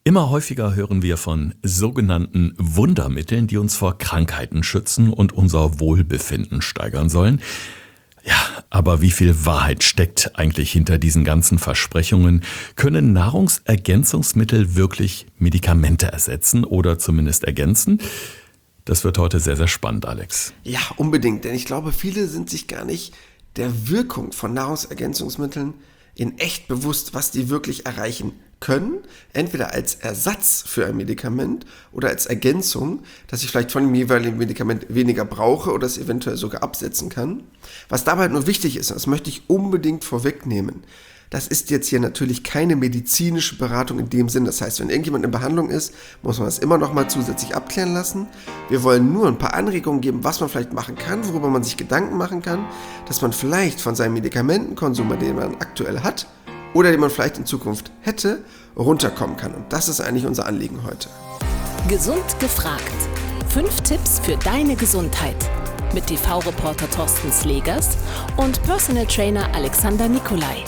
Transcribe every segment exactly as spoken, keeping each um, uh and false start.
Immer häufiger hören wir von sogenannten Wundermitteln, die uns vor Krankheiten schützen und unser Wohlbefinden steigern sollen. Ja, aber wie viel Wahrheit steckt eigentlich hinter diesen ganzen Versprechungen? Können Nahrungsergänzungsmittel wirklich Medikamente ersetzen oder zumindest ergänzen? Das wird heute sehr, sehr spannend, Alex. Ja, unbedingt, denn ich glaube, viele sind sich gar nicht der Wirkung von Nahrungsergänzungsmitteln in echt bewusst, was die wirklich erreichen können, entweder als Ersatz für ein Medikament oder als Ergänzung, dass ich vielleicht von dem jeweiligen Medikament weniger brauche oder es eventuell sogar absetzen kann. Was dabei nur wichtig ist, das möchte ich unbedingt vorwegnehmen, das ist jetzt hier natürlich keine medizinische Beratung in dem Sinn. Das heißt, wenn irgendjemand in Behandlung ist, muss man das immer noch mal zusätzlich abklären lassen. Wir wollen nur ein paar Anregungen geben, was man vielleicht machen kann, worüber man sich Gedanken machen kann, dass man vielleicht von seinem Medikamentenkonsum, den man aktuell hat, oder den man vielleicht in Zukunft hätte, runterkommen kann. Und das ist eigentlich unser Anliegen heute. Gesund gefragt. Fünf Tipps für deine Gesundheit. Mit T V-Reporter Thorsten Slegers und Personal Trainer Alexander Nikolai.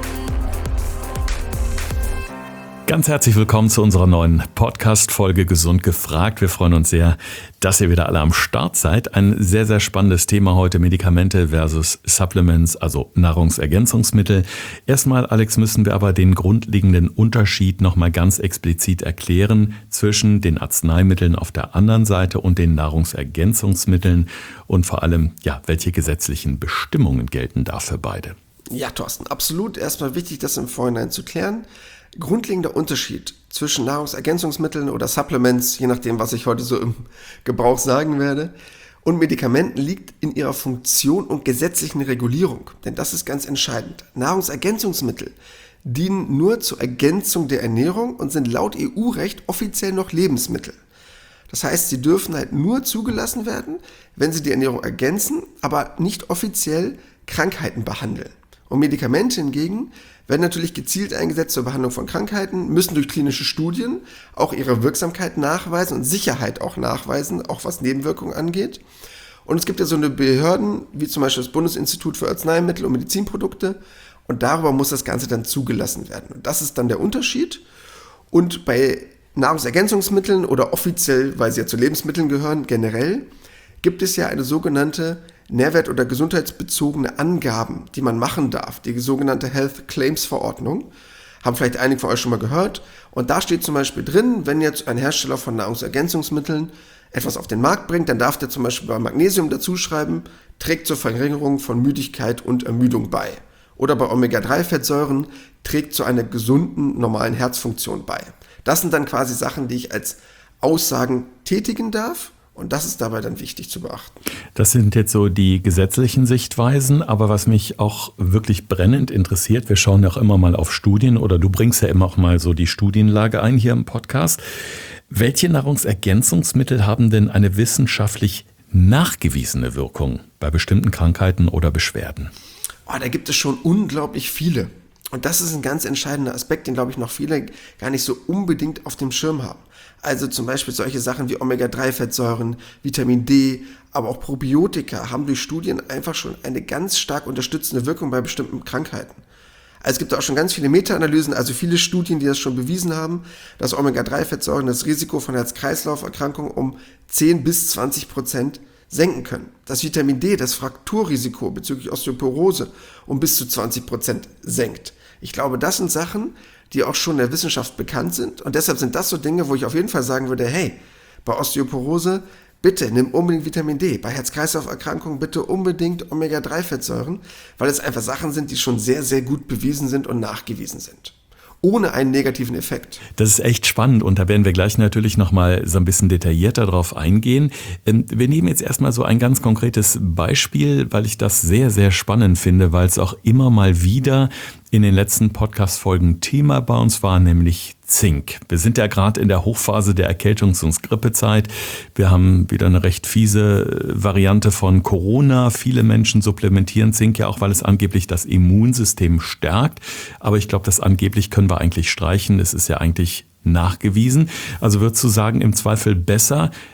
Ganz herzlich willkommen zu unserer neuen Podcast-Folge Gesund gefragt. Wir freuen uns sehr, dass ihr wieder alle am Start seid. Ein sehr, sehr spannendes Thema heute, Medikamente versus Supplements, also Nahrungsergänzungsmittel. Erstmal, Alex, müssen wir aber den grundlegenden Unterschied nochmal ganz explizit erklären zwischen den Arzneimitteln auf der anderen Seite und den Nahrungsergänzungsmitteln und vor allem, ja, welche gesetzlichen Bestimmungen gelten da für beide? Ja, Thorsten, absolut. Erstmal wichtig, das im Vorhinein zu klären. Grundlegender Unterschied zwischen Nahrungsergänzungsmitteln oder Supplements, je nachdem, was ich heute so im Gebrauch sagen werde, und Medikamenten liegt in ihrer Funktion und gesetzlichen Regulierung. Denn das ist ganz entscheidend. Nahrungsergänzungsmittel dienen nur zur Ergänzung der Ernährung und sind laut E U-Recht offiziell noch Lebensmittel. Das heißt, sie dürfen halt nur zugelassen werden, wenn sie die Ernährung ergänzen, aber nicht offiziell Krankheiten behandeln. Und Medikamente hingegen werden natürlich gezielt eingesetzt zur Behandlung von Krankheiten, müssen durch klinische Studien auch ihre Wirksamkeit nachweisen und Sicherheit auch nachweisen, auch was Nebenwirkungen angeht. Und es gibt ja so eine Behörden, wie zum Beispiel das Bundesinstitut für Arzneimittel und Medizinprodukte, und darüber muss das Ganze dann zugelassen werden. Und das ist dann der Unterschied. Und bei Nahrungsergänzungsmitteln oder offiziell, weil sie ja zu Lebensmitteln gehören, generell, gibt es ja eine sogenannte nährwert- oder gesundheitsbezogene Angaben, die man machen darf, die sogenannte Health Claims Verordnung, haben vielleicht einige von euch schon mal gehört. Und da steht zum Beispiel drin, wenn jetzt ein Hersteller von Nahrungsergänzungsmitteln etwas auf den Markt bringt, dann darf der zum Beispiel bei Magnesium dazu schreiben, trägt zur Verringerung von Müdigkeit und Ermüdung bei. Oder bei Omega drei Fettsäuren trägt zu einer gesunden, normalen Herzfunktion bei. Das sind dann quasi Sachen, die ich als Aussagen tätigen darf. Und das ist dabei dann wichtig zu beachten. Das sind jetzt so die gesetzlichen Sichtweisen, aber was mich auch wirklich brennend interessiert, wir schauen ja auch immer mal auf Studien oder du bringst ja immer auch mal so die Studienlage ein hier im Podcast. Welche Nahrungsergänzungsmittel haben denn eine wissenschaftlich nachgewiesene Wirkung bei bestimmten Krankheiten oder Beschwerden? Oh, da gibt es schon unglaublich viele. Und das ist ein ganz entscheidender Aspekt, den, glaube ich, noch viele gar nicht so unbedingt auf dem Schirm haben. Also zum Beispiel solche Sachen wie Omega drei Fettsäuren, Vitamin D, aber auch Probiotika haben durch Studien einfach schon eine ganz stark unterstützende Wirkung bei bestimmten Krankheiten. Also es gibt auch schon ganz viele Meta-Analysen, also viele Studien, die das schon bewiesen haben, dass Omega drei Fettsäuren das Risiko von Herz-Kreislauf-Erkrankungen um zehn bis zwanzig Prozent senken können. Das Vitamin D das Frakturrisiko bezüglich Osteoporose um bis zu zwanzig Prozent senkt. Ich glaube, das sind Sachen, die auch schon in der Wissenschaft bekannt sind. Und deshalb sind das so Dinge, wo ich auf jeden Fall sagen würde, hey, bei Osteoporose bitte nimm unbedingt Vitamin D. Bei Herz-Kreislauf-Erkrankungen bitte unbedingt Omega drei Fettsäuren, weil es einfach Sachen sind, die schon sehr, sehr gut bewiesen sind und nachgewiesen sind. Ohne einen negativen Effekt. Das ist echt spannend und da werden wir gleich natürlich nochmal so ein bisschen detaillierter drauf eingehen. Wir nehmen jetzt erstmal so ein ganz konkretes Beispiel, weil ich das sehr, sehr spannend finde, weil es auch immer mal wieder in den letzten Podcast-Folgen Thema bei uns war, nämlich Zink. Wir sind ja gerade in der Hochphase der Erkältungs- und Grippezeit. Wir haben wieder eine recht fiese Variante von Corona. Viele Menschen supplementieren Zink ja auch, weil es angeblich das Immunsystem stärkt. Aber ich glaube, das angeblich können wir eigentlich streichen. Es ist ja eigentlich nachgewiesen. Also würdest du sagen, im Zweifel besser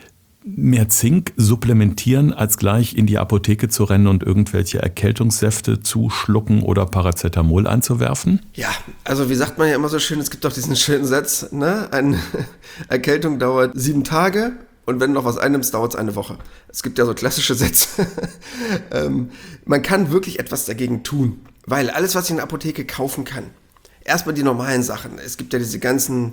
mehr Zink supplementieren, als gleich in die Apotheke zu rennen und irgendwelche Erkältungssäfte zu schlucken oder Paracetamol einzuwerfen? Ja, also wie sagt man ja immer so schön, es gibt doch diesen schönen Satz, ne? Eine Erkältung dauert sieben Tage und wenn du noch was einnimmst, dauert es eine Woche. Es gibt ja so klassische Sätze. ähm, man kann wirklich etwas dagegen tun, weil alles, was ich in der Apotheke kaufen kann, erstmal die normalen Sachen, es gibt ja diese ganzen,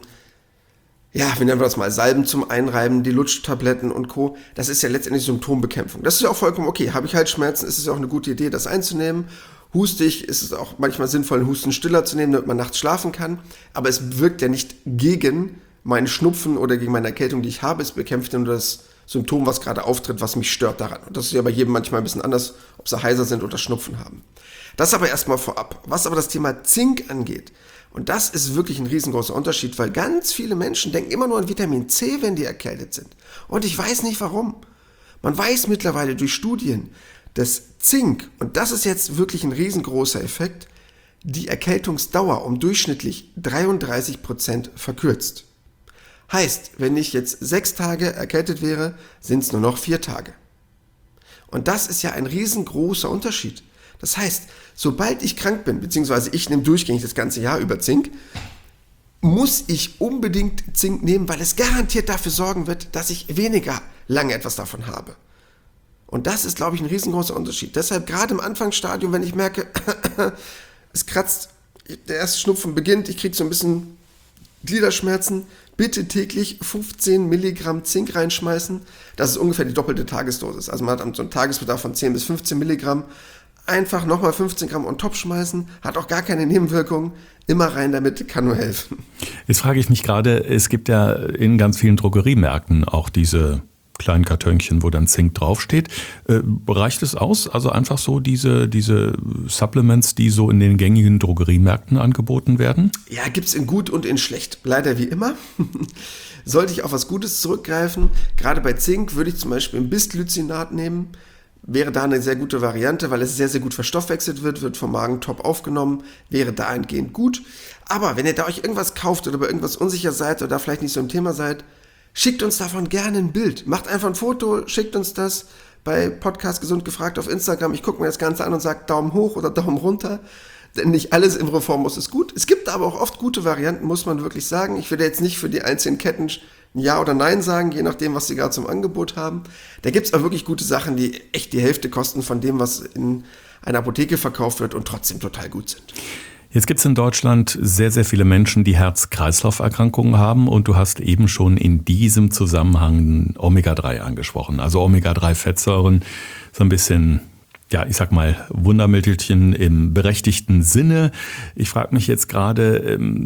ja, wie nennen wir das mal, Salben zum Einreiben, die Lutschtabletten und Co. Das ist ja letztendlich Symptombekämpfung. Das ist ja auch vollkommen okay. Habe ich Halsschmerzen, ist es ja auch eine gute Idee, das einzunehmen. Hustig ist es auch manchmal sinnvoll, einen Hustenstiller zu nehmen, damit man nachts schlafen kann. Aber es wirkt ja nicht gegen meinen Schnupfen oder gegen meine Erkältung, die ich habe. Es bekämpft nur das Symptom, was gerade auftritt, was mich stört daran. Und das ist ja bei jedem manchmal ein bisschen anders, ob sie heiser sind oder Schnupfen haben. Das aber erstmal vorab. Was aber das Thema Zink angeht, und das ist wirklich ein riesengroßer Unterschied, weil ganz viele Menschen denken immer nur an Vitamin C, wenn die erkältet sind. Und ich weiß nicht warum. Man weiß mittlerweile durch Studien, dass Zink, und das ist jetzt wirklich ein riesengroßer Effekt, die Erkältungsdauer um durchschnittlich dreiunddreißig Prozent verkürzt. Heißt, wenn ich jetzt sechs Tage erkältet wäre, sind es nur noch vier Tage. Und das ist ja ein riesengroßer Unterschied. Das heißt, sobald ich krank bin, beziehungsweise ich nehme durchgängig das ganze Jahr über Zink, muss ich unbedingt Zink nehmen, weil es garantiert dafür sorgen wird, dass ich weniger lange etwas davon habe. Und das ist, glaube ich, ein riesengroßer Unterschied. Deshalb gerade im Anfangsstadium, wenn ich merke, es kratzt, der erste Schnupfen beginnt, ich kriege so ein bisschen Gliederschmerzen, bitte täglich fünfzehn Milligramm Zink reinschmeißen. Das ist ungefähr die doppelte Tagesdosis. Also man hat so einen Tagesbedarf von zehn bis fünfzehn Milligramm. Einfach nochmal fünfzehn Gramm on top schmeißen, hat auch gar keine Nebenwirkungen. Immer rein damit, kann nur helfen. Jetzt frage ich mich gerade, es gibt ja in ganz vielen Drogeriemärkten auch diese kleinen Kartönchen, wo dann Zink draufsteht. Äh, reicht es aus? Also einfach so diese, diese Supplements, die so in den gängigen Drogeriemärkten angeboten werden? Ja, gibt's in gut und in schlecht. Leider wie immer. Sollte ich auf was Gutes zurückgreifen, gerade bei Zink würde ich zum Beispiel ein Bisglycinat nehmen. Wäre da eine sehr gute Variante, weil es sehr, sehr gut verstoffwechselt wird, wird vom Magen top aufgenommen, wäre dahingehend gut. Aber wenn ihr da euch irgendwas kauft oder bei irgendwas unsicher seid oder da vielleicht nicht so ein Thema seid, schickt uns davon gerne ein Bild. Macht einfach ein Foto, schickt uns das bei Podcast Gesund gefragt auf Instagram. Ich gucke mir das Ganze an und sage Daumen hoch oder Daumen runter. Denn nicht alles im Reformhaus ist gut. Es gibt aber auch oft gute Varianten, muss man wirklich sagen. Ich werde jetzt nicht für die einzelnen Ketten ein Ja oder Nein sagen, je nachdem, was sie gerade zum Angebot haben. Da gibt es auch wirklich gute Sachen, die echt die Hälfte kosten von dem, was in einer Apotheke verkauft wird und trotzdem total gut sind. Jetzt gibt es in Deutschland sehr, sehr viele Menschen, die Herz-Kreislauf-Erkrankungen haben und du hast eben schon in diesem Zusammenhang Omega drei angesprochen. Also Omega drei Fettsäuren, so ein bisschen, ja, ich sag mal, Wundermittelchen im berechtigten Sinne. Ich frage mich jetzt gerade,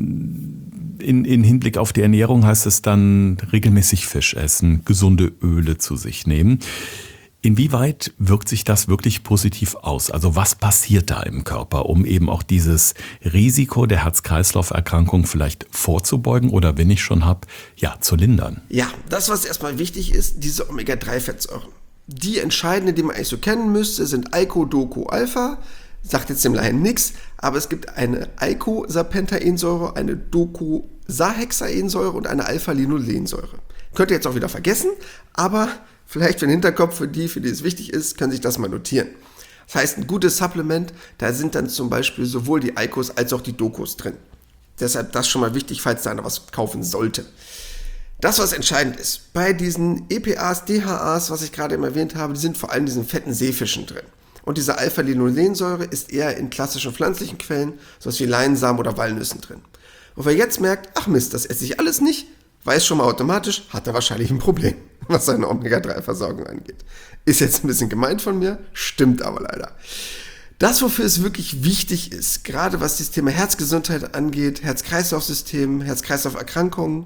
in, in Hinblick auf die Ernährung heißt es dann regelmäßig Fisch essen, gesunde Öle zu sich nehmen. Inwieweit wirkt sich das wirklich positiv aus? Also was passiert da im Körper, um eben auch dieses Risiko der Herz-Kreislauf-Erkrankung vielleicht vorzubeugen oder, wenn ich schon habe, ja, zu lindern? Ja, das, was erstmal wichtig ist, diese Omega drei Fettsäuren. Die entscheidenden, die man eigentlich so kennen müsste, sind Eiko-Doku-Alpha. Sagt jetzt dem Laien nichts, aber es gibt eine Eicosapentaensäure, eine Docosahexaensäure und eine Alpha-Linolensäure. Könnt ihr jetzt auch wieder vergessen, aber vielleicht für den Hinterkopf, für die, für die es wichtig ist, können sich das mal notieren. Das heißt, ein gutes Supplement, da sind dann zum Beispiel sowohl die Eicos als auch die Docos drin. Deshalb das schon mal wichtig, falls da einer was kaufen sollte. Das, was entscheidend ist, bei diesen E P As, D H As, was ich gerade eben erwähnt habe, die sind vor allem in diesen fetten Seefischen drin. Und diese Alpha-Linolensäure ist eher in klassischen pflanzlichen Quellen, sowas wie Leinsamen oder Walnüssen drin. Und wer jetzt merkt, ach Mist, das esse ich alles nicht, weiß schon mal automatisch, hat er wahrscheinlich ein Problem, was seine Omega drei Versorgung angeht. Ist jetzt ein bisschen gemein von mir, stimmt aber leider. Das, wofür es wirklich wichtig ist, gerade was das Thema Herzgesundheit angeht, Herz-Kreislauf-System, Herz-Kreislauf-Erkrankungen,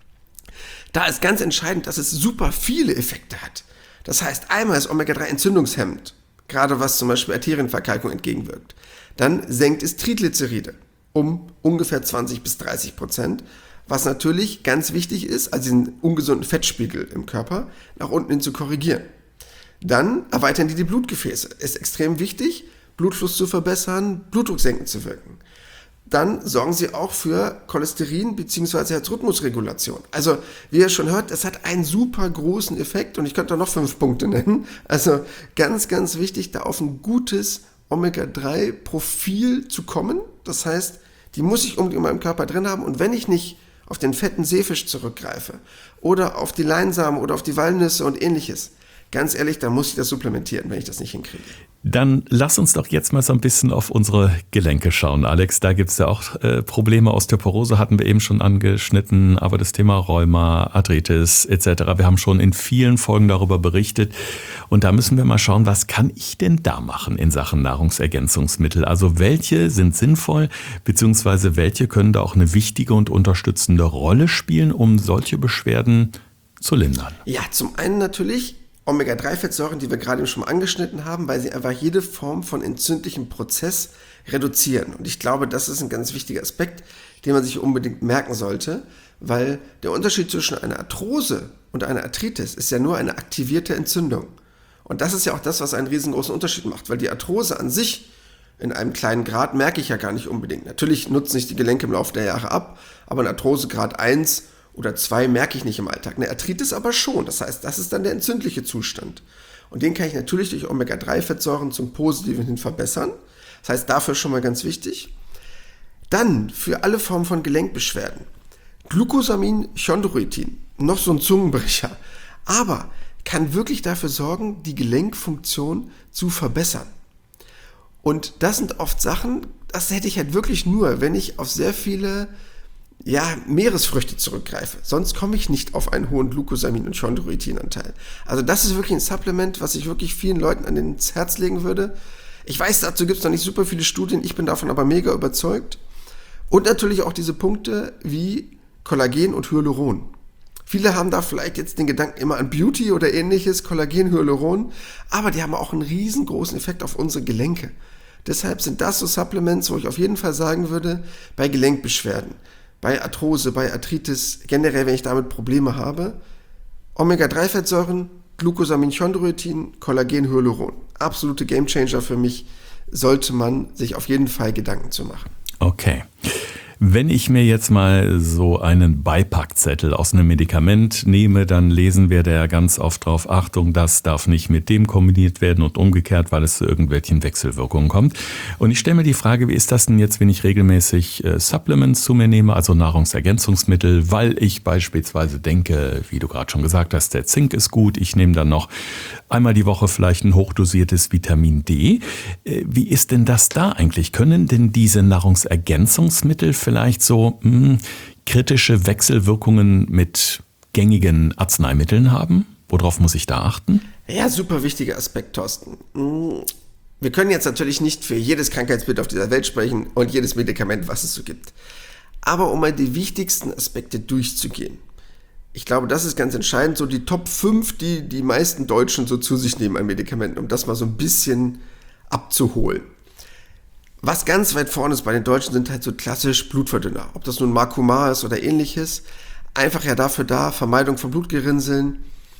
da ist ganz entscheidend, dass es super viele Effekte hat. Das heißt, einmal ist Omega drei entzündungshemmend, gerade was zum Beispiel Arterienverkalkung entgegenwirkt. Dann senkt es Triglyceride um ungefähr zwanzig bis dreißig Prozent, was natürlich ganz wichtig ist, also diesen ungesunden Fettspiegel im Körper nach unten hin zu korrigieren. Dann erweitern die die Blutgefäße. Ist extrem wichtig, Blutfluss zu verbessern, Blutdruck senken zu wirken. dann sorgen sie auch für Cholesterin- bzw. Herzrhythmusregulation. Also, wie ihr schon hört, es hat einen super großen Effekt und ich könnte noch fünf Punkte nennen. Also ganz, ganz wichtig, da auf ein gutes Omega drei Profil zu kommen. Das heißt, die muss ich unbedingt in meinem Körper drin haben und wenn ich nicht auf den fetten Seefisch zurückgreife oder auf die Leinsamen oder auf die Walnüsse und ähnliches, ganz ehrlich, dann muss ich das supplementieren, wenn ich das nicht hinkriege. Dann lass uns doch jetzt mal so ein bisschen auf unsere Gelenke schauen, Alex. Da gibt es ja auch äh, Probleme. Osteoporose hatten wir eben schon angeschnitten, aber das Thema Rheuma, Arthritis et cetera. Wir haben schon in vielen Folgen darüber berichtet. Und da müssen wir mal schauen, was kann ich denn da machen in Sachen Nahrungsergänzungsmittel? Also welche sind sinnvoll, beziehungsweise welche können da auch eine wichtige und unterstützende Rolle spielen, um solche Beschwerden zu lindern? Ja, zum einen natürlich Omega drei Fettsäuren, die wir gerade schon mal angeschnitten haben, weil sie einfach jede Form von entzündlichem Prozess reduzieren. Und ich glaube, das ist ein ganz wichtiger Aspekt, den man sich unbedingt merken sollte, weil der Unterschied zwischen einer Arthrose und einer Arthritis ist ja nur eine aktivierte Entzündung. Und das ist ja auch das, was einen riesengroßen Unterschied macht, weil die Arthrose an sich in einem kleinen Grad merke ich ja gar nicht unbedingt. Natürlich nutzen sich die Gelenke im Laufe der Jahre ab, aber eine Arthrose Grad eins oder zwei merke ich nicht im Alltag. Eine Arthritis aber schon. Das heißt, das ist dann der entzündliche Zustand. Und den kann ich natürlich durch Omega drei Fettsäuren zum Positiven hin verbessern. Das heißt, dafür schon mal ganz wichtig. Dann für alle Formen von Gelenkbeschwerden. Glucosamin-Chondroitin. Noch so ein Zungenbrecher. Aber kann wirklich dafür sorgen, die Gelenkfunktion zu verbessern. Und das sind oft Sachen, das hätte ich halt wirklich nur, wenn ich auf sehr viele ja, Meeresfrüchte zurückgreife. Sonst komme ich nicht auf einen hohen Glucosamin- und Chondroitinanteil. Also das ist wirklich ein Supplement, was ich wirklich vielen Leuten an ins Herz legen würde. Ich weiß, dazu gibt es noch nicht super viele Studien, ich bin davon aber mega überzeugt. Und natürlich auch diese Punkte wie Kollagen und Hyaluron. Viele haben da vielleicht jetzt den Gedanken immer an Beauty oder ähnliches, Kollagen, Hyaluron, aber die haben auch einen riesengroßen Effekt auf unsere Gelenke. Deshalb sind das so Supplements, wo ich auf jeden Fall sagen würde, bei Gelenkbeschwerden, bei Arthrose, bei Arthritis, generell, wenn ich damit Probleme habe, Omega drei Fettsäuren, Glucosamin-Chondroitin, Kollagen, Hyaluron. Absolute Gamechanger für mich, sollte man sich auf jeden Fall Gedanken zu machen. Okay. Wenn ich mir jetzt mal so einen Beipackzettel aus einem Medikament nehme, dann lesen wir da ja ganz oft drauf, Achtung, das darf nicht mit dem kombiniert werden und umgekehrt, weil es zu irgendwelchen Wechselwirkungen kommt. Und ich stelle mir die Frage, wie ist das denn jetzt, wenn ich regelmäßig äh, Supplements zu mir nehme, also Nahrungsergänzungsmittel, weil ich beispielsweise denke, wie du gerade schon gesagt hast, der Zink ist gut, ich nehme dann noch einmal die Woche vielleicht ein hochdosiertes Vitamin D. Äh, wie ist denn das da eigentlich? Können denn diese Nahrungsergänzungsmittel vielleicht vielleicht so mh, kritische Wechselwirkungen mit gängigen Arzneimitteln haben? Worauf muss ich da achten? Ja, super wichtiger Aspekt, Thorsten. Wir können jetzt natürlich nicht für jedes Krankheitsbild auf dieser Welt sprechen und jedes Medikament, was es so gibt. Aber um mal die wichtigsten Aspekte durchzugehen. Ich glaube, das ist ganz entscheidend, so die Top fünf, die die meisten Deutschen so zu sich nehmen an Medikamenten, um das mal so ein bisschen abzuholen. Was ganz weit vorne ist bei den Deutschen, sind halt so klassisch Blutverdünner. Ob das nun Marcumar ist oder ähnliches. Einfach ja dafür da, Vermeidung von Blutgerinnseln.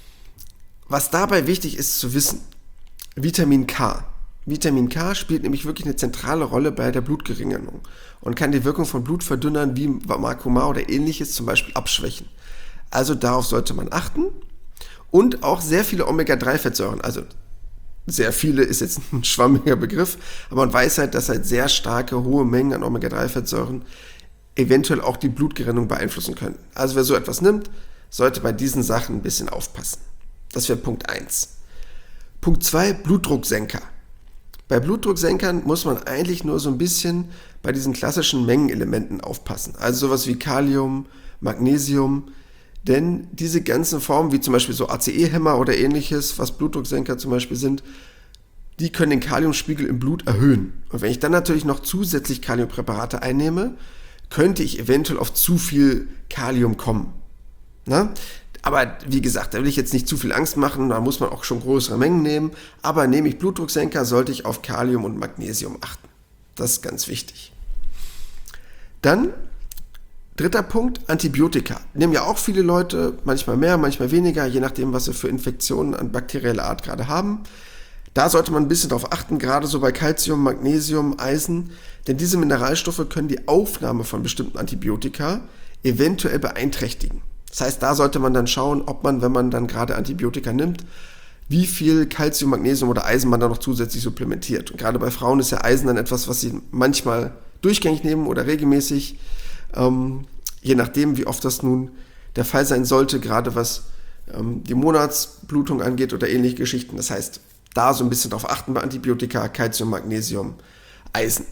Was dabei wichtig ist zu wissen, Vitamin K. Vitamin K spielt nämlich wirklich eine zentrale Rolle bei der Blutgerinnung und kann die Wirkung von Blutverdünnern wie Marcumar oder ähnliches zum Beispiel abschwächen. Also darauf sollte man achten. Und auch sehr viele Omega drei Fettsäuren, also sehr viele ist jetzt ein schwammiger Begriff, aber man weiß halt, dass halt sehr starke, hohe Mengen an Omega drei Fettsäuren eventuell auch die Blutgerinnung beeinflussen können. Also wer so etwas nimmt, sollte bei diesen Sachen ein bisschen aufpassen. Das wäre Punkt eins. Punkt zwei, Blutdrucksenker. Bei Blutdrucksenkern muss man eigentlich nur so ein bisschen bei diesen klassischen Mengenelementen aufpassen. Also sowas wie Kalium, Magnesium. Denn diese ganzen Formen, wie zum Beispiel so A C E-Hämmer oder ähnliches, was Blutdrucksenker zum Beispiel sind, die können den Kaliumspiegel im Blut erhöhen. Und wenn ich dann natürlich noch zusätzlich Kaliumpräparate einnehme, könnte ich eventuell auf zu viel Kalium kommen. Na? Aber wie gesagt, da will ich jetzt nicht zu viel Angst machen, da muss man auch schon größere Mengen nehmen. Aber nehme ich Blutdrucksenker, sollte ich auf Kalium und Magnesium achten. Das ist ganz wichtig. Dann dritter Punkt, Antibiotika. Nehmen ja auch viele Leute, manchmal mehr, manchmal weniger, je nachdem, was sie für Infektionen an bakterieller Art gerade haben. Da sollte man ein bisschen drauf achten, gerade so bei Calcium, Magnesium, Eisen, denn diese Mineralstoffe können die Aufnahme von bestimmten Antibiotika eventuell beeinträchtigen. Das heißt, da sollte man dann schauen, ob man, wenn man dann gerade Antibiotika nimmt, wie viel Calcium, Magnesium oder Eisen man da noch zusätzlich supplementiert. Und gerade bei Frauen ist ja Eisen dann etwas, was sie manchmal durchgängig nehmen oder regelmäßig, ähm, je nachdem, wie oft das nun der Fall sein sollte, gerade was ähm, die Monatsblutung angeht oder ähnliche Geschichten. Das heißt, da so ein bisschen drauf achten bei Antibiotika, Calcium, Magnesium, Eisen.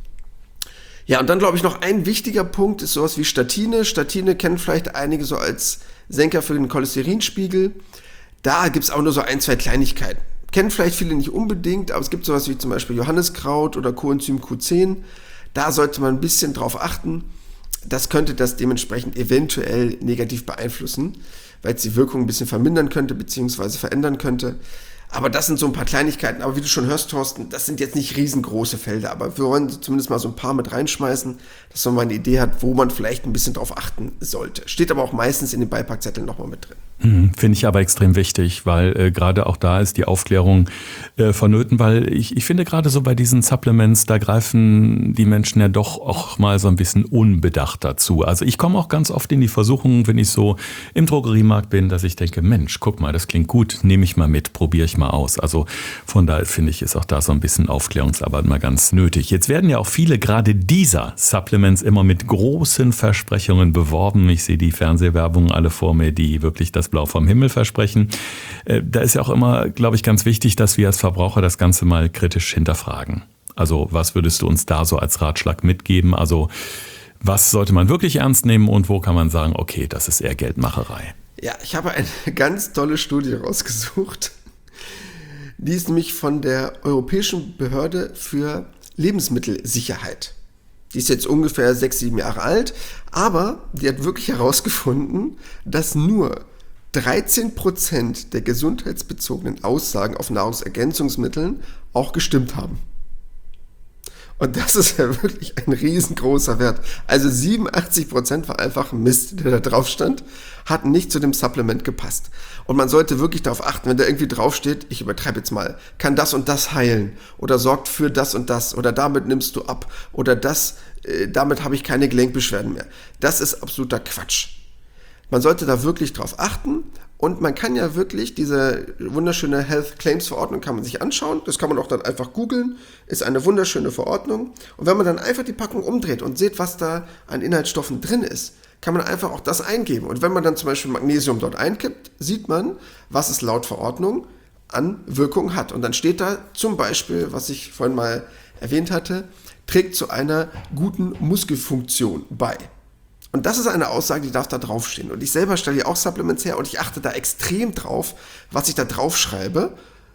Ja, und dann glaube ich noch ein wichtiger Punkt ist sowas wie Statine. Statine kennen vielleicht einige so als Senker für den Cholesterinspiegel. Da gibt es auch nur so ein, zwei Kleinigkeiten. Kennen vielleicht viele nicht unbedingt, aber es gibt sowas wie zum Beispiel Johanniskraut oder Coenzym Q zehn. Da sollte man ein bisschen drauf achten. Das könnte das dementsprechend eventuell negativ beeinflussen, weil es die Wirkung ein bisschen vermindern könnte bzw. verändern könnte. Aber das sind so ein paar Kleinigkeiten. Aber wie du schon hörst, Thorsten, das sind jetzt nicht riesengroße Felder. Aber wir wollen zumindest mal so ein paar mit reinschmeißen, dass man mal eine Idee hat, wo man vielleicht ein bisschen drauf achten sollte. Steht aber auch meistens in den Beipackzetteln nochmal mit drin. Hm, finde ich aber extrem wichtig, weil äh, gerade auch da ist die Aufklärung äh, vonnöten, weil ich, ich finde gerade so bei diesen Supplements, da greifen die Menschen ja doch auch mal so ein bisschen unbedacht dazu. Also ich komme auch ganz oft in die Versuchung, wenn ich so im Drogeriemarkt bin, dass ich denke, Mensch, guck mal, das klingt gut, nehme ich mal mit, probiere ich mal aus. Also von daher finde ich, ist auch da so ein bisschen Aufklärungsarbeit mal ganz nötig. Jetzt werden ja auch viele gerade dieser Supplements immer mit großen Versprechungen beworben. Ich sehe die Fernsehwerbungen alle vor mir, die wirklich das Blau vom Himmel versprechen. Da ist ja auch immer, glaube ich, ganz wichtig, dass wir als Verbraucher das Ganze mal kritisch hinterfragen. Also was würdest du uns da so als Ratschlag mitgeben? Also was sollte man wirklich ernst nehmen und wo kann man sagen, okay, das ist eher Geldmacherei? Ja, ich habe eine ganz tolle Studie rausgesucht. Die ist nämlich von der Europäischen Behörde für Lebensmittelsicherheit. Die ist jetzt ungefähr sechs, sieben Jahre alt, aber die hat wirklich herausgefunden, dass nur dreizehn Prozent der gesundheitsbezogenen Aussagen auf Nahrungsergänzungsmitteln auch gestimmt haben. Und das ist ja wirklich ein riesengroßer Wert. Also siebenundachtzig Prozent war einfach Mist, der da drauf stand, hat nicht zu dem Supplement gepasst. Und man sollte wirklich darauf achten, wenn da irgendwie draufsteht, ich übertreibe jetzt mal, kann das und das heilen oder sorgt für das und das oder damit nimmst du ab oder das, äh, damit habe ich keine Gelenkbeschwerden mehr. Das ist absoluter Quatsch. Man sollte da wirklich drauf achten und man kann ja wirklich diese wunderschöne Health Claims Verordnung kann man sich anschauen. Das kann man auch dann einfach googeln. Ist eine wunderschöne Verordnung. Und wenn man dann einfach die Packung umdreht und sieht, was da an Inhaltsstoffen drin ist, kann man einfach auch das eingeben. Und wenn man dann zum Beispiel Magnesium dort einkippt, sieht man, was es laut Verordnung an Wirkung hat. Und dann steht da zum Beispiel, was ich vorhin mal erwähnt hatte, trägt zu einer guten Muskelfunktion bei. Und das ist eine Aussage, die darf da draufstehen. Und ich selber stelle ja auch Supplements her und ich achte da extrem drauf, was ich da drauf schreibe.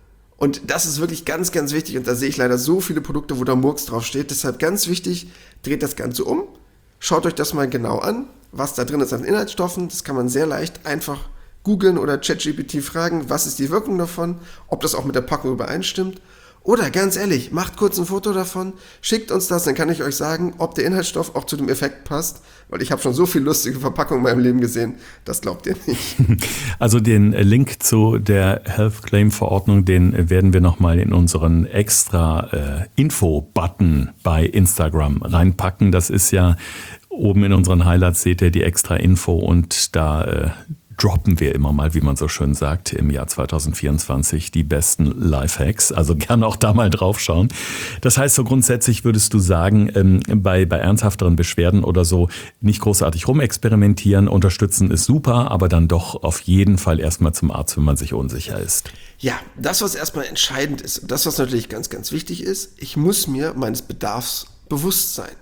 Und das ist wirklich ganz, ganz wichtig. Und da sehe ich leider so viele Produkte, wo da Murks draufsteht. Deshalb ganz wichtig, dreht das Ganze um. Schaut euch das mal genau an, was da drin ist an Inhaltsstoffen. Das kann man sehr leicht einfach googeln oder ChatGPT fragen, was ist die Wirkung davon, ob das auch mit der Packung übereinstimmt. Oder ganz ehrlich, macht kurz ein Foto davon, schickt uns das, dann kann ich euch sagen, ob der Inhaltsstoff auch zu dem Effekt passt, weil ich habe schon so viel lustige Verpackungen in meinem Leben gesehen, das glaubt ihr nicht. Also den Link zu der Health Claim Verordnung, den werden wir nochmal in unseren extra äh, Info-Button bei Instagram reinpacken. Das ist ja oben in unseren Highlights, seht ihr die extra Info und da äh, droppen wir immer mal, wie man so schön sagt, im Jahr zwanzig vierundzwanzig die besten Lifehacks. Also gerne auch da mal drauf schauen. Das heißt, so grundsätzlich würdest du sagen, ähm, bei, bei ernsthafteren Beschwerden oder so nicht großartig rumexperimentieren, unterstützen ist super, aber dann doch auf jeden Fall erstmal zum Arzt, wenn man sich unsicher ist. Ja, das, was erstmal entscheidend ist, das, was natürlich ganz, ganz wichtig ist, ich muss mir meines Bedarfs bewusst sein.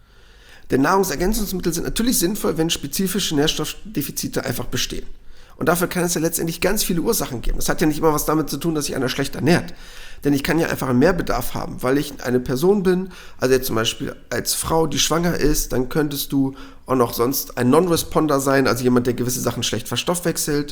Denn Nahrungsergänzungsmittel sind natürlich sinnvoll, wenn spezifische Nährstoffdefizite einfach bestehen. Und dafür kann es ja letztendlich ganz viele Ursachen geben. Das hat ja nicht immer was damit zu tun, dass sich einer schlecht ernährt. Denn ich kann ja einfach einen Mehrbedarf haben, weil ich eine Person bin, also jetzt zum Beispiel als Frau, die schwanger ist, dann könntest du auch noch sonst ein Non-Responder sein, also jemand, der gewisse Sachen schlecht verstoffwechselt.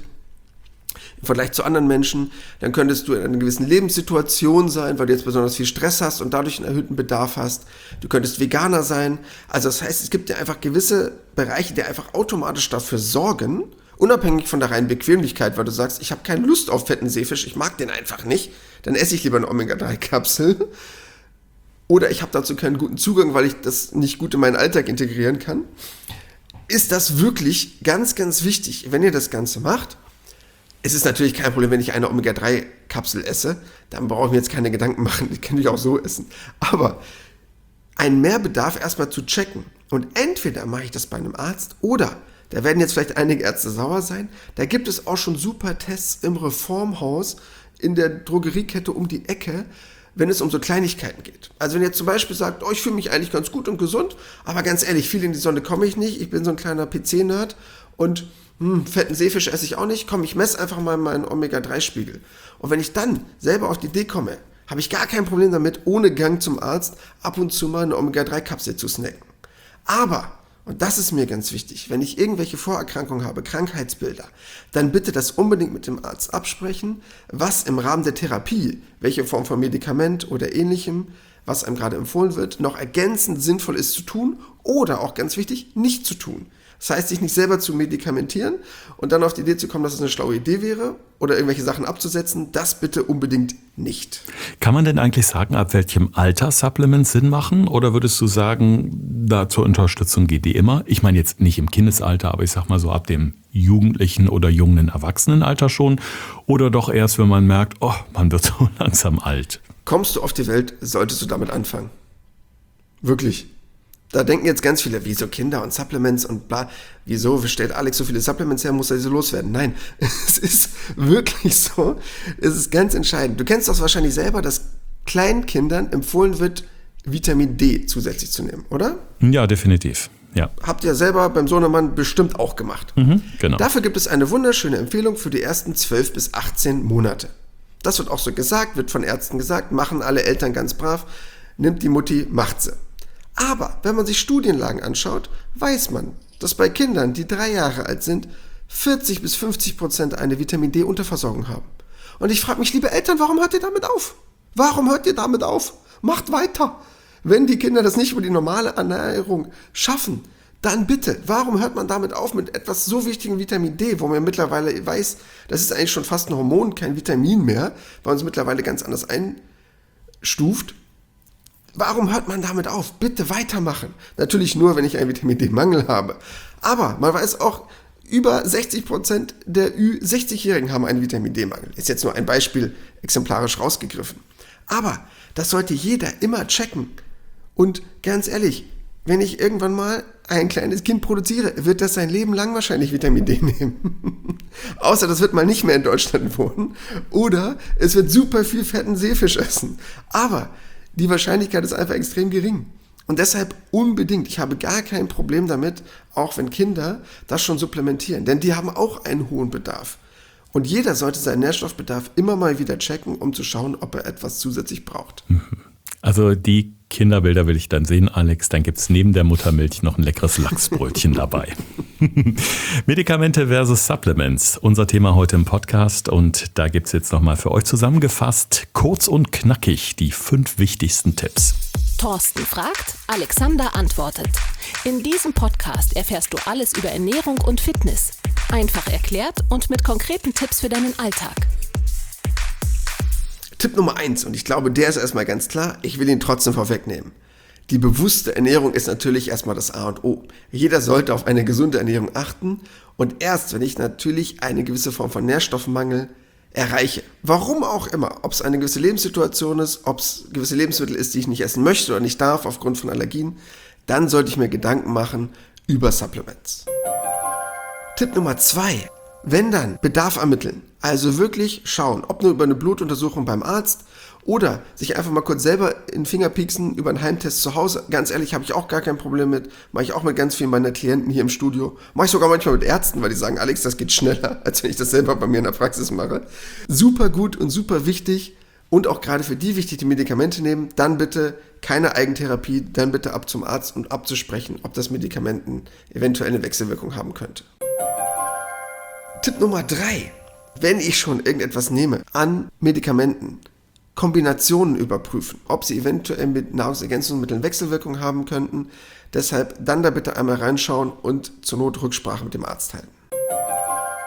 Im Vergleich zu anderen Menschen, dann könntest du in einer gewissen Lebenssituation sein, weil du jetzt besonders viel Stress hast und dadurch einen erhöhten Bedarf hast. Du könntest Veganer sein. Also das heißt, es gibt ja einfach gewisse Bereiche, die einfach automatisch dafür sorgen unabhängig von der reinen Bequemlichkeit, weil du sagst, ich habe keine Lust auf fetten Seefisch, ich mag den einfach nicht, dann esse ich lieber eine Omega drei Kapsel. Oder ich habe dazu keinen guten Zugang, weil ich das nicht gut in meinen Alltag integrieren kann. Ist das wirklich ganz, ganz wichtig, wenn ihr das Ganze macht? Es ist natürlich kein Problem, wenn ich eine Omega drei Kapsel esse, dann brauche ich mir jetzt keine Gedanken machen, die kann ich auch so essen. Aber einen Mehrbedarf erstmal zu checken und entweder mache ich das bei einem Arzt oder, da werden jetzt vielleicht einige Ärzte sauer sein, da gibt es auch schon super Tests im Reformhaus in der Drogeriekette um die Ecke, wenn es um so Kleinigkeiten geht. Also wenn ihr zum Beispiel sagt, oh, ich fühle mich eigentlich ganz gut und gesund, aber ganz ehrlich, viel in die Sonne komme ich nicht, ich bin so ein kleiner P C-Nerd und hm, fetten Seefisch esse ich auch nicht, komm, ich messe einfach mal meinen Omega drei Spiegel. Und wenn ich dann selber auf die Idee komme, habe ich gar kein Problem damit, ohne Gang zum Arzt ab und zu mal eine Omega drei Kapsel zu snacken. Aber, und das ist mir ganz wichtig, wenn ich irgendwelche Vorerkrankungen habe, Krankheitsbilder, dann bitte das unbedingt mit dem Arzt absprechen, was im Rahmen der Therapie, welche Form von Medikament oder ähnlichem, was einem gerade empfohlen wird, noch ergänzend sinnvoll ist zu tun oder auch ganz wichtig, nicht zu tun. Das heißt, sich nicht selber zu medikamentieren und dann auf die Idee zu kommen, dass es eine schlaue Idee wäre oder irgendwelche Sachen abzusetzen, das bitte unbedingt nicht. Kann man denn eigentlich sagen, ab welchem Alter Supplements Sinn machen? Oder würdest du sagen, da zur Unterstützung geht die immer? Ich meine jetzt nicht im Kindesalter, aber ich sag mal so ab dem jugendlichen oder jungen Erwachsenenalter schon. Oder doch erst, wenn man merkt, oh, man wird so langsam alt. Kommst du auf die Welt, solltest du damit anfangen. Wirklich. Da denken jetzt ganz viele, wieso Kinder und Supplements und bla, wieso stellt Alex so viele Supplements her, muss er sie loswerden? Nein, es ist wirklich so, es ist ganz entscheidend. Du kennst das wahrscheinlich selber, dass kleinen Kindern empfohlen wird, Vitamin D zusätzlich zu nehmen, oder? Ja, definitiv. Ja. Habt ihr selber beim Sohnemann bestimmt auch gemacht. Mhm, genau. Dafür gibt es eine wunderschöne Empfehlung für die ersten zwölf bis achtzehn Monate. Das wird auch so gesagt, wird von Ärzten gesagt, machen alle Eltern ganz brav, nimmt die Mutti, macht sie. Aber wenn man sich Studienlagen anschaut, weiß man, dass bei Kindern, die drei Jahre alt sind, vierzig bis fünfzig Prozent eine Vitamin D Unterversorgung haben. Und ich frage mich, liebe Eltern, warum hört ihr damit auf? Warum hört ihr damit auf? Macht weiter. Wenn die Kinder das nicht über die normale Ernährung schaffen, dann bitte, warum hört man damit auf mit etwas so wichtigem Vitamin D, wo man mittlerweile weiß, das ist eigentlich schon fast ein Hormon, kein Vitamin mehr, weil man es mittlerweile ganz anders einstuft. Warum hört man damit auf? Bitte weitermachen. Natürlich nur, wenn ich einen Vitamin D-Mangel habe. Aber man weiß auch, über sechzig Prozent der Ü sechzig-Jährigen haben einen Vitamin D-Mangel. Ist jetzt nur ein Beispiel exemplarisch rausgegriffen. Aber das sollte jeder immer checken. Und ganz ehrlich, wenn ich irgendwann mal ein kleines Kind produziere, wird das sein Leben lang wahrscheinlich Vitamin D nehmen. Außer das wird mal nicht mehr in Deutschland wohnen. Oder es wird super viel fetten Seefisch essen. Aber die Wahrscheinlichkeit ist einfach extrem gering. Und deshalb unbedingt, ich habe gar kein Problem damit, auch wenn Kinder das schon supplementieren. Denn die haben auch einen hohen Bedarf. Und jeder sollte seinen Nährstoffbedarf immer mal wieder checken, um zu schauen, ob er etwas zusätzlich braucht. Also die Kinderbilder will ich dann sehen, Alex. Dann gibt es neben der Muttermilch noch ein leckeres Lachsbrötchen dabei. Medikamente versus Supplements. Unser Thema heute im Podcast. Und da gibt es jetzt nochmal für euch zusammengefasst, kurz und knackig, die fünf wichtigsten Tipps. Thorsten fragt, Alexander antwortet. In diesem Podcast erfährst du alles über Ernährung und Fitness. Einfach erklärt und mit konkreten Tipps für deinen Alltag. Tipp Nummer eins, und ich glaube, der ist erstmal ganz klar, ich will ihn trotzdem vorwegnehmen. Die bewusste Ernährung ist natürlich erstmal das A und O. Jeder sollte auf eine gesunde Ernährung achten und erst, wenn ich natürlich eine gewisse Form von Nährstoffmangel erreiche, warum auch immer, ob es eine gewisse Lebenssituation ist, ob es gewisse Lebensmittel ist, die ich nicht essen möchte oder nicht darf aufgrund von Allergien, dann sollte ich mir Gedanken machen über Supplements. Tipp Nummer zwei. Wenn dann, Bedarf ermitteln. Also wirklich schauen, ob nur über eine Blutuntersuchung beim Arzt oder sich einfach mal kurz selber in den Finger pieksen über einen Heimtest zu Hause. Ganz ehrlich, habe ich auch gar kein Problem mit. Mache ich auch mit ganz vielen meiner Klienten hier im Studio. Mache ich sogar manchmal mit Ärzten, weil die sagen, Alex, das geht schneller, als wenn ich das selber bei mir in der Praxis mache. Super gut und super wichtig und auch gerade für die wichtig, die Medikamente nehmen. Dann bitte keine Eigentherapie, dann bitte ab zum Arzt und abzusprechen, ob das Medikamenten eventuell eine Wechselwirkung haben könnte. Tipp Nummer drei. Wenn ich schon irgendetwas nehme an Medikamenten, Kombinationen überprüfen, ob sie eventuell mit Nahrungsergänzungsmitteln Wechselwirkungen haben könnten. Deshalb dann da bitte einmal reinschauen und zur Not Rücksprache mit dem Arzt halten.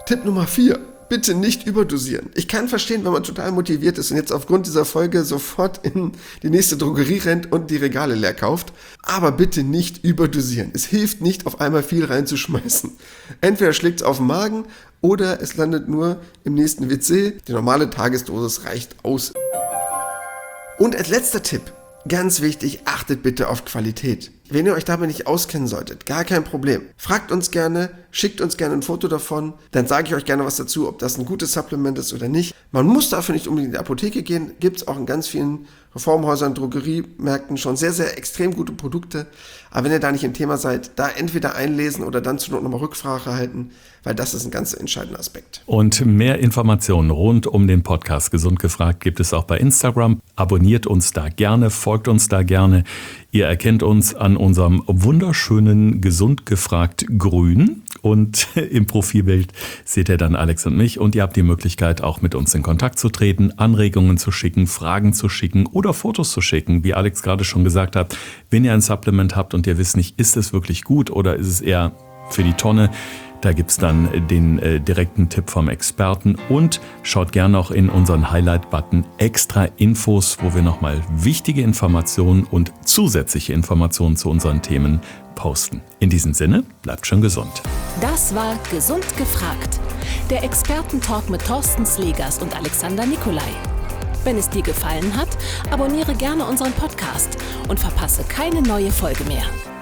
Tipp Nummer vier. Bitte nicht überdosieren. Ich kann verstehen, wenn man total motiviert ist und jetzt aufgrund dieser Folge sofort in die nächste Drogerie rennt und die Regale leer kauft. Aber bitte nicht überdosieren. Es hilft nicht, auf einmal viel reinzuschmeißen. Entweder schlägt es auf den Magen oder es landet nur im nächsten W C. Die normale Tagesdosis reicht aus. Und als letzter Tipp, ganz wichtig, achtet bitte auf Qualität. Wenn ihr euch damit nicht auskennen solltet, gar kein Problem. Fragt uns gerne, schickt uns gerne ein Foto davon, dann sage ich euch gerne was dazu, ob das ein gutes Supplement ist oder nicht. Man muss dafür nicht unbedingt in die Apotheke gehen, gibt es auch in ganz vielen Reformhäusern, Drogeriemärkten schon sehr, sehr extrem gute Produkte. Aber wenn ihr da nicht im Thema seid, da entweder einlesen oder dann zur Not nochmal Rücksprache halten, weil das ist ein ganz entscheidender Aspekt. Und mehr Informationen rund um den Podcast Gesund gefragt gibt es auch bei Instagram. Abonniert uns da gerne, folgt uns da gerne. Ihr erkennt uns an unserem wunderschönen Gesund gefragt Grün und im Profilbild seht ihr dann Alex und mich und ihr habt die Möglichkeit auch mit uns in Kontakt zu treten, Anregungen zu schicken, Fragen zu schicken oder Fotos zu schicken, wie Alex gerade schon gesagt hat. Wenn ihr ein Supplement habt und ihr wisst nicht, ist es wirklich gut oder ist es eher für die Tonne, da gibt's dann den äh, direkten Tipp vom Experten und schaut gerne auch in unseren Highlight-Button extra Infos, wo wir nochmal wichtige Informationen und zusätzliche Informationen zu unseren Themen posten. In diesem Sinne, bleibt schön gesund. Das war Gesund gefragt, der Expertentalk mit Thorsten Slegers und Alexander Nikolai. Wenn es dir gefallen hat, abonniere gerne unseren Podcast und verpasse keine neue Folge mehr.